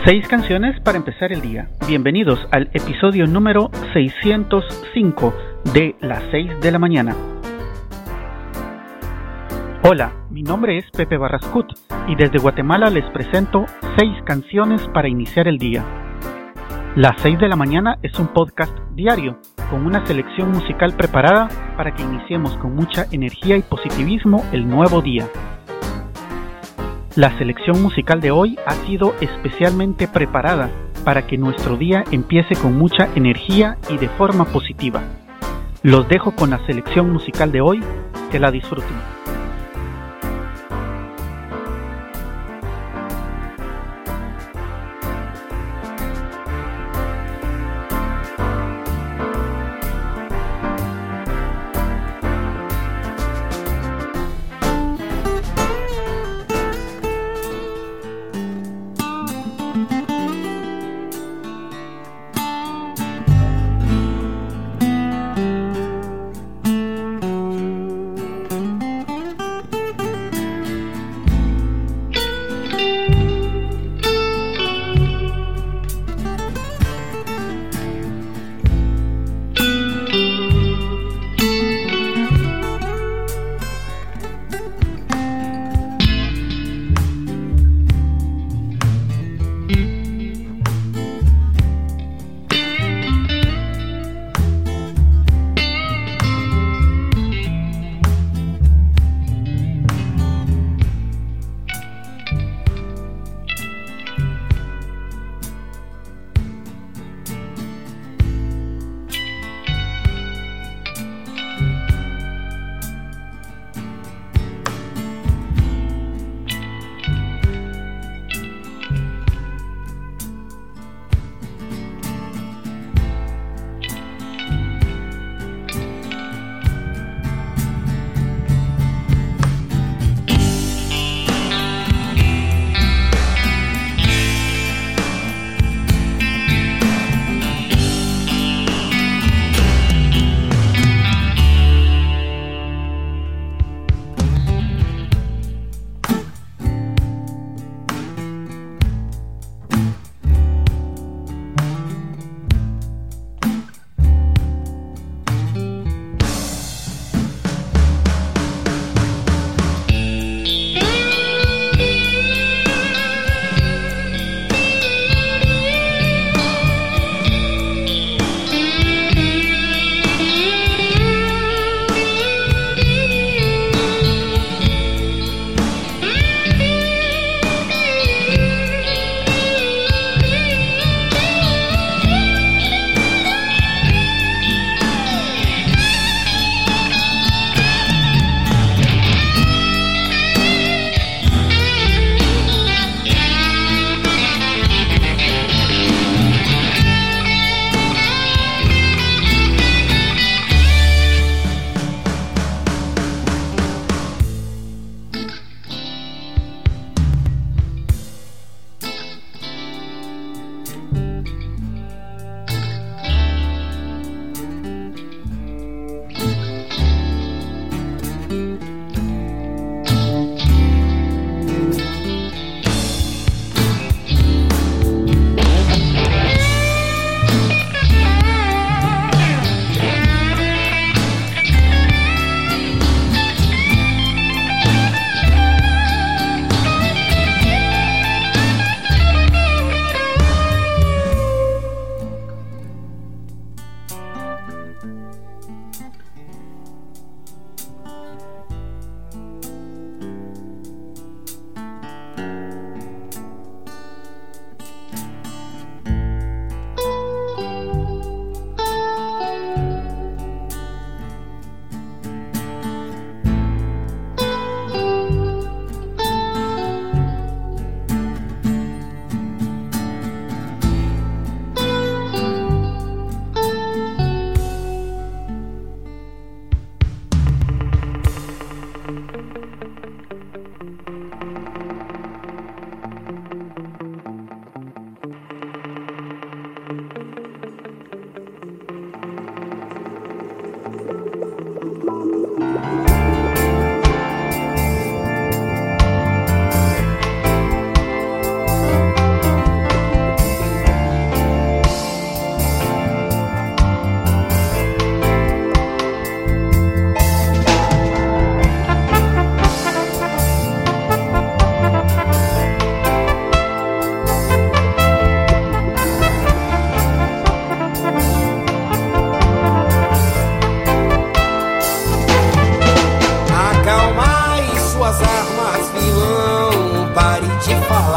6 canciones para empezar el día. Bienvenidos al episodio número 605 de las 6 de la mañana. Hola, mi nombre es Pepe Barrascut y desde Guatemala les presento 6 canciones para iniciar el día. Las 6 de la mañana es un podcast diario con una selección musical preparada para que iniciemos con mucha energía y positivismo el nuevo día. La selección musical de hoy ha sido especialmente preparada para que nuestro día empiece con mucha energía y de forma positiva. Los dejo con la selección musical de hoy, que la disfruten.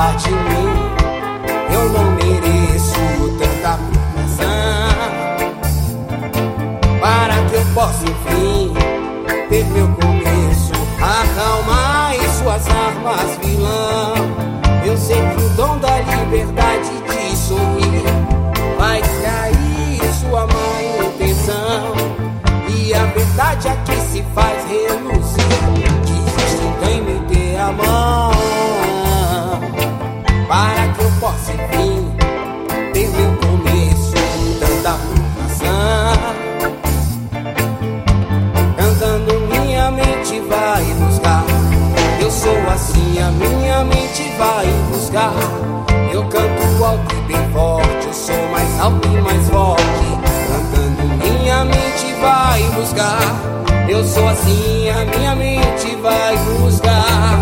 cuidar de mim. Eu não mereço tanta proteção, para que eu possa enfim ter meu começo. Acalmar em suas armas, vilão. Eu sei que o dom da liberdade de sorrir vai cair sua má intenção, e a verdade aqui se faz reluzir. Desiste em me ter a mão, para que eu possa enfim ter meu começo. Tanta provação, cantando minha mente vai buscar. Eu sou assim, a minha mente vai buscar. Eu canto alto e bem forte, eu sou mais alto e mais forte. Cantando minha mente vai buscar. Eu sou assim, a minha mente vai buscar.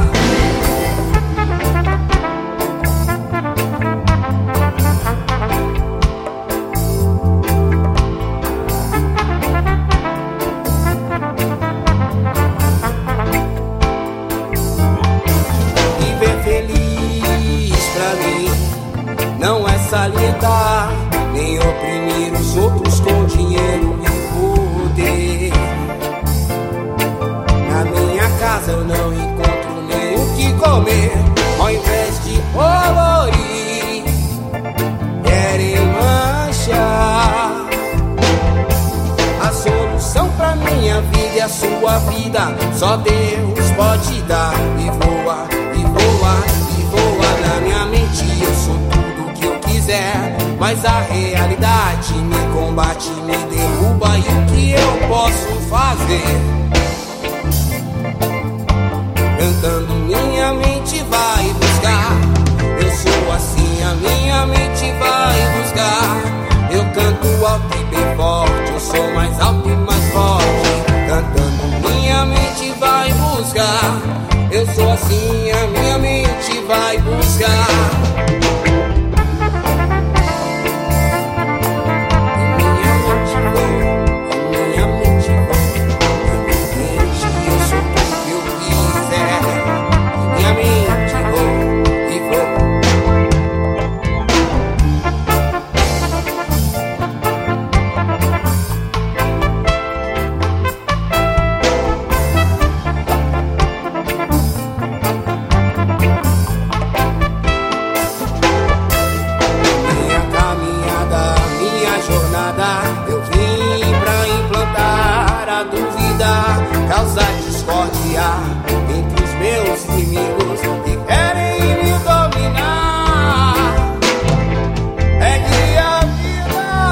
Não é salientar, nem oprimir os outros com dinheiro e poder. Na minha casa eu não encontro nem o que comer. Ao invés de colorir, querem manchar. A solução pra minha vida e a sua vida só Deus pode dar. E voa, e voa, e voa na minha mente. Eu sou tudo que eu quiser, mas a realidade me combate, me derruba. E o que eu posso fazer? Cantando minha mente vai buscar. Eu sou assim, a minha mente vai buscar. Eu canto alto e bem forte, eu sou mais alto e mais forte. Cantando minha mente vai buscar. Eu sou assim, a minha mente vai buscar. Eu vim pra implantar a dúvida, causar discórdia entre os meus inimigos que querem me dominar. Pegue a vida,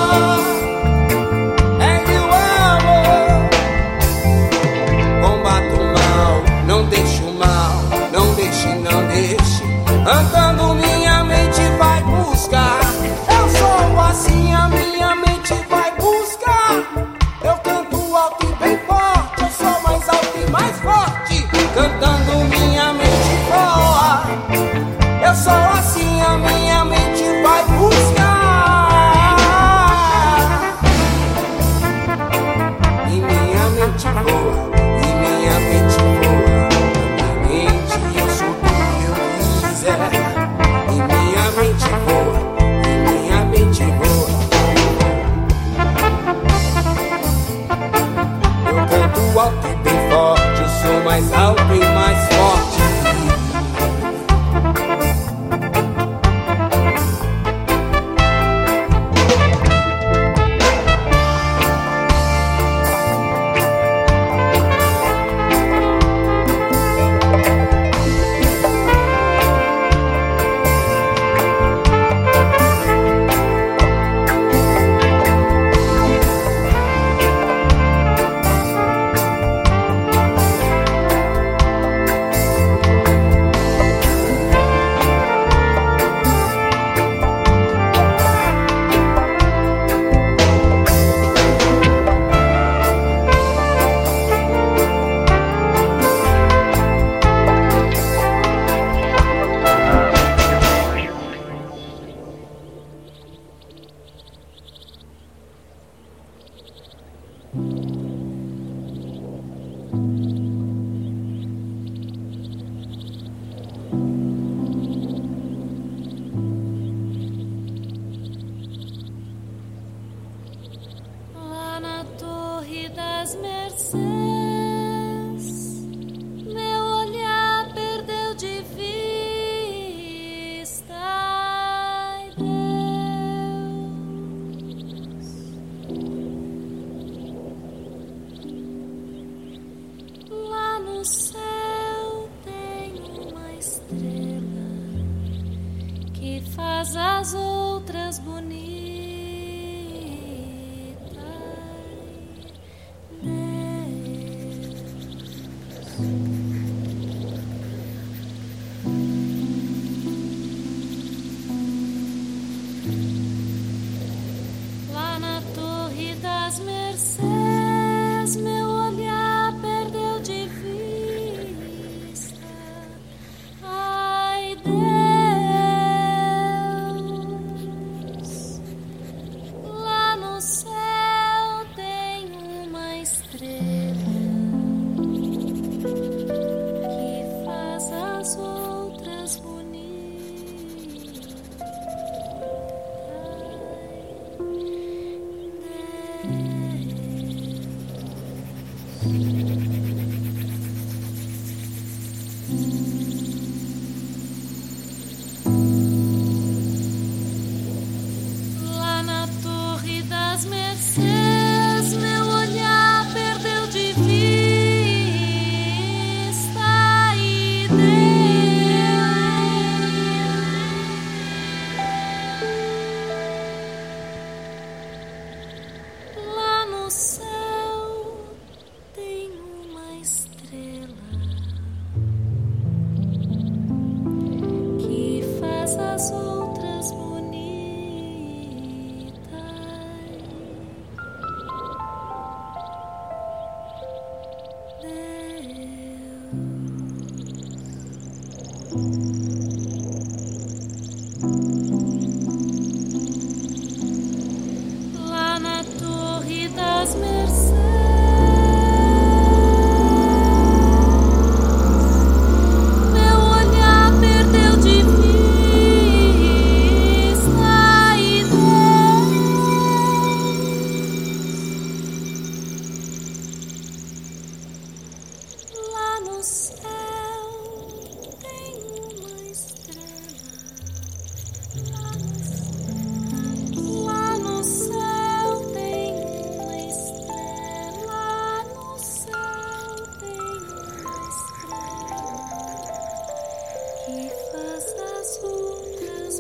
pegue o amor, combata o mal, não deixe o mal, não deixe, não deixe. Andando minha mente vai buscar. Eu sou assim, a minha mente vai buscar. Eu canto alto e bem forte, eu sou mais alto e mais forte. Cantando minha mente voa. Eu sou assim, a minha mente vai buscar. E minha mente voa, e minha mente voa. Na minha mente eu sou tudo que eu quiser. E minha mente voa. Eu canto alto e bem forte, eu sou mais alto e mais forte. no céu tem uma estrela que faz as outras bonitas. Lá na Torre das Mercês, meu olhar perdeu de vista. Ai, Deus, lá no céu tem uma estrela que faz as outras bonitas. Lá na Torre das Mercês, meu olhar perdeu de vista. E lá no céu tem uma estrela que faz as outras bonitas. Lá na Torre das Mercês, meu olhar perdeu de vista. E lá no céu tem uma estrela. Lá no céu tem uma estrela. Lá no céu tem uma estrela que faz as outras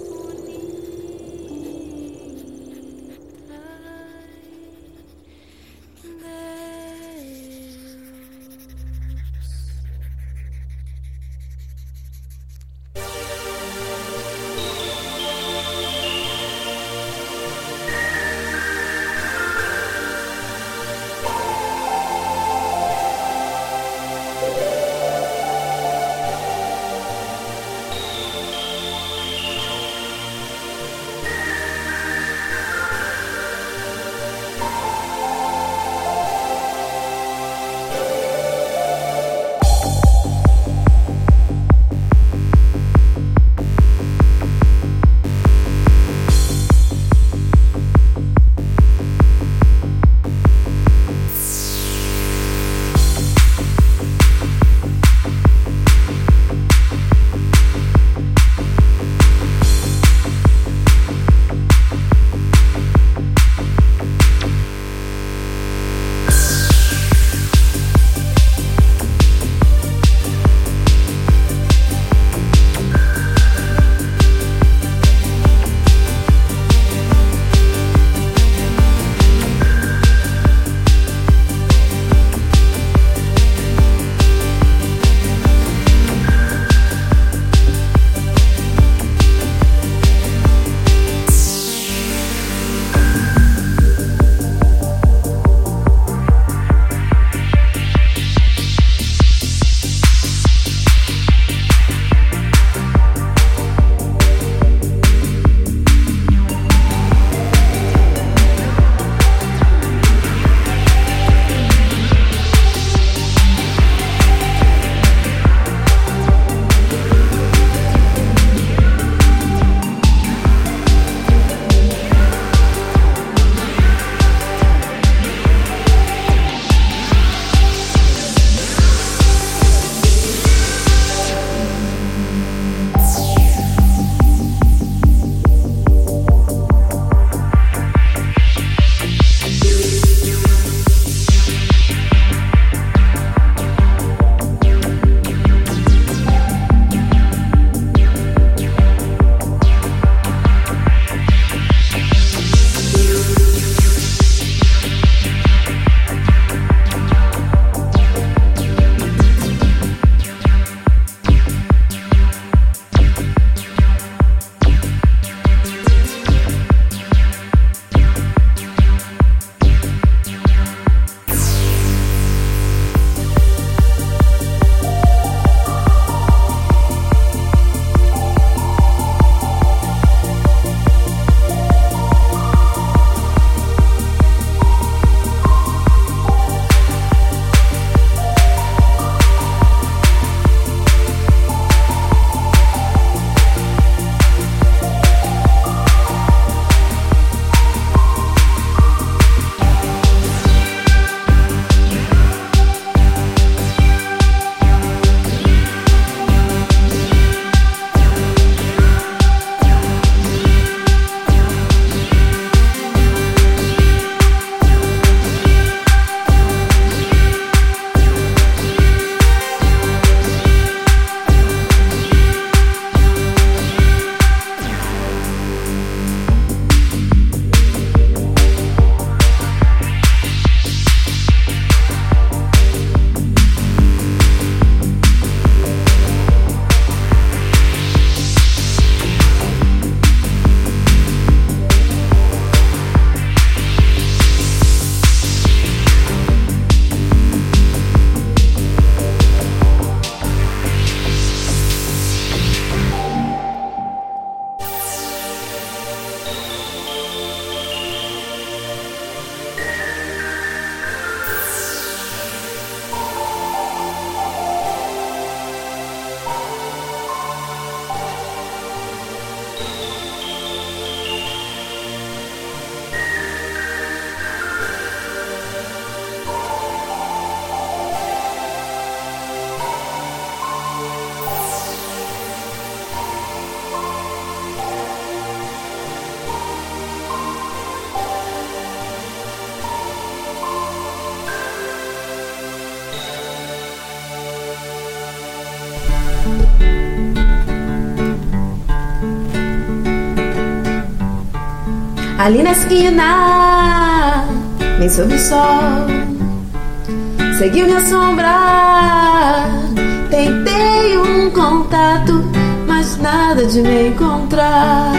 Ali na esquina, bem sob o sol, seguiu minha sombra. Tentei um contato, mas nada de me encontrar.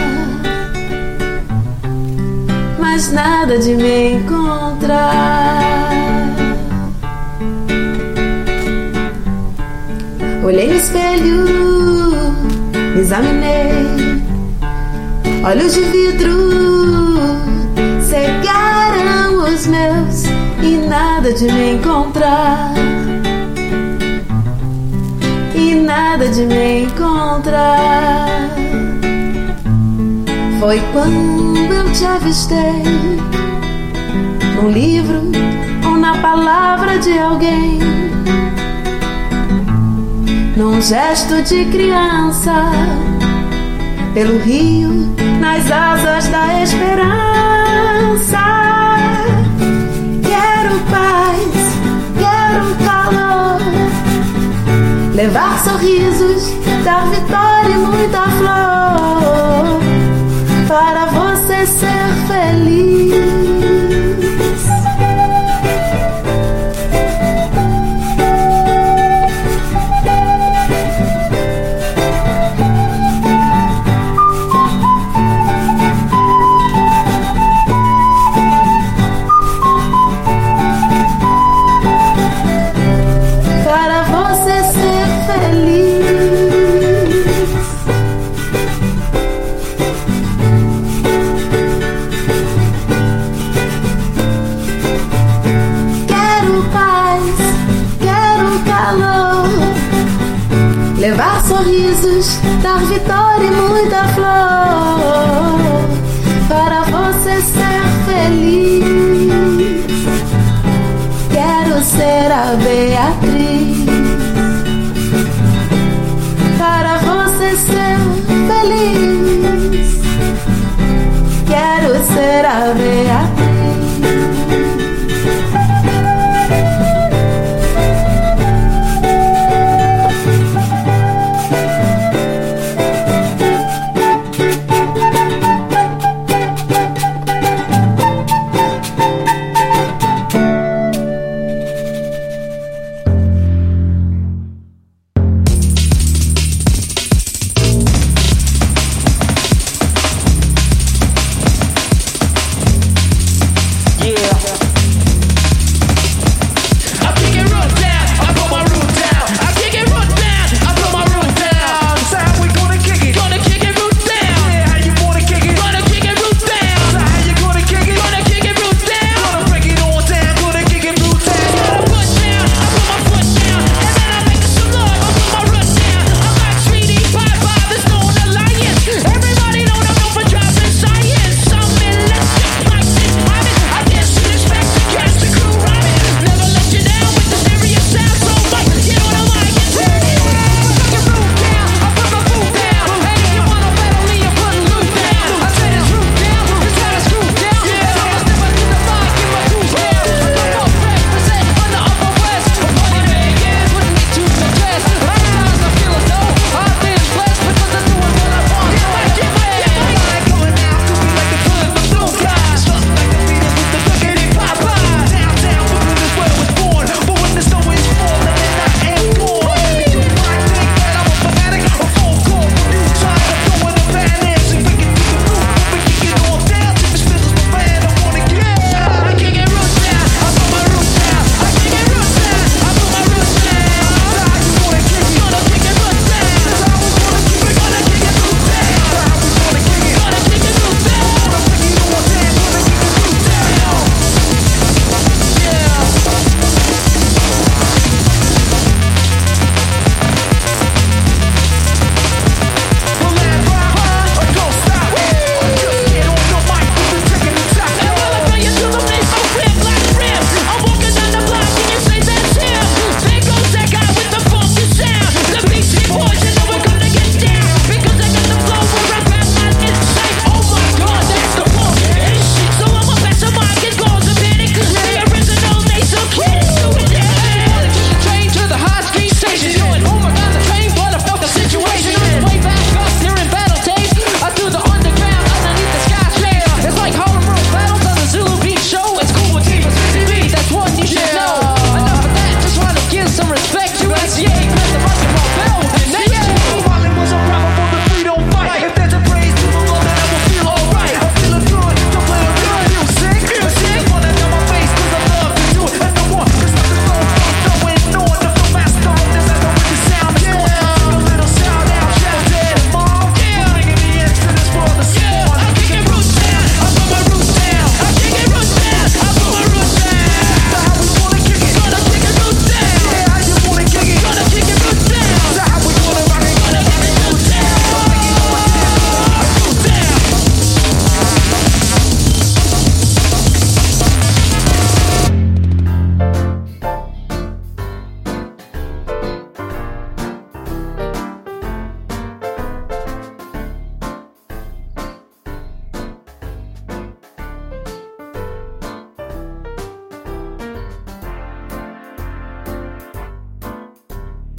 Mas nada de me encontrar. Olhei no espelho, me examinei. Olhos de vidro cegaram os meus e nada de me encontrar. E nada de me encontrar. Foi quando eu te avistei, num livro ou na palavra de alguém, num gesto de criança, pelo rio, nas asas da esperança. Quero paz, quero calor, levar sorrisos, dar vitória e muita flor, para você ser feliz. Para você ser feliz. Levar sorrisos, dar vitória e muita flor, para você ser feliz. Quero ser a Beatriz, para você ser feliz. Quero ser a Beatriz.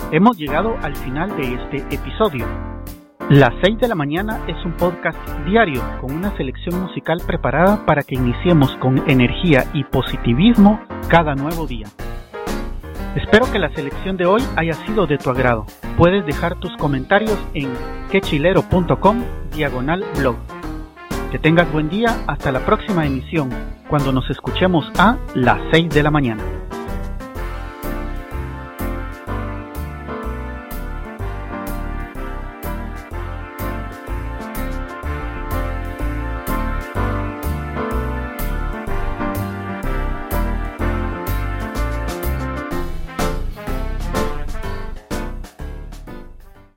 Hemos llegado al final de este episodio. Las 6 de la mañana es un podcast diario con una selección musical preparada para que iniciemos con energía y positivismo cada nuevo día. Espero que la selección de hoy haya sido de tu agrado. Puedes dejar tus comentarios en quechilero.com/blog. Que tengas buen día hasta la próxima emisión, cuando nos escuchemos a las 6 de la mañana.